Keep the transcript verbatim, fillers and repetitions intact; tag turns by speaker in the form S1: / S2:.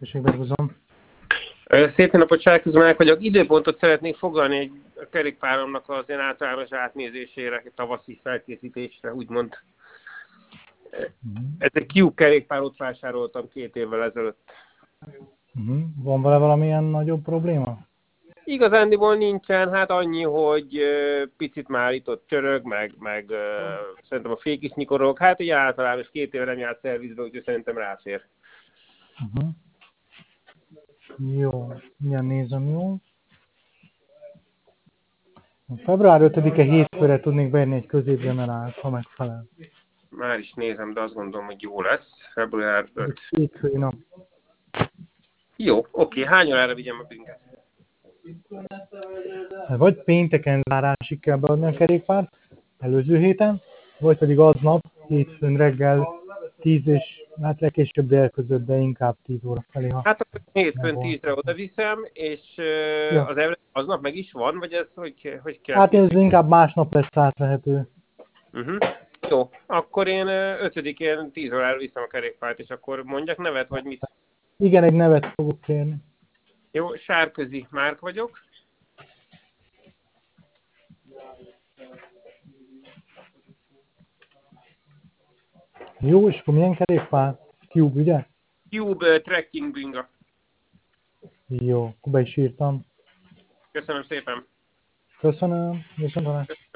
S1: Tessék, behúzom.
S2: Szép napot, Sárközi Márk vagyok. Időpontot szeretnék foglalni egy a kerékpáromnak az ilyen általános átnézésére, tavaszi felkészítésre, úgymond.
S1: Uh-huh.
S2: Ez egy Cube kerékpárot vásároltam két évvel ezelőtt.
S1: Uh-huh. Van vele valamilyen nagyobb probléma?
S2: Igazándiból nincsen, hát annyi, hogy picit már itt ott csörög, meg, meg szerintem a fék is nyikorog. Hát ugye általános két éve nem járt szervizbe, úgyhogy szerintem ráfér.
S1: Uh-huh. Jó, milyen nézem, jó. február ötödike hétfőre tudnék beírni egy középgenerált, ha megfelel.
S2: Már is nézem, de azt gondolom, hogy jó lesz. február ötödike.
S1: Hétfői nap.
S2: Jó, oké. Hány órára vigyem a bringet?
S1: Vagy pénteken zárásig kell beadni a kerékpárt, előző héten, vagy pedig aznap, hétfőn reggel tíz és hát legkésőbb dél között, de inkább tíz óra felé. Ha
S2: Hát akkor hétfőn tízre oda viszem, és
S1: ja.
S2: az evre aznap meg is van, vagy ez hogy, hogy kell?
S1: Hát ez inkább másnap lesz átvehető.
S2: Uh-huh. Jó, akkor én ötödikén tíz órára viszem a kerékpárt, és akkor mondjak nevet, vagy mit?
S1: Igen, egy nevet fogok kérni.
S2: Jó, Sárközi Márk vagyok.
S1: Jó, és akkor milyen kerékpár? Cube, ugye?
S2: Cube uh, Trekking bringa.
S1: Jó, akkor be is írtam.
S2: Köszönöm szépen.
S1: Köszönöm, viszontlátásra.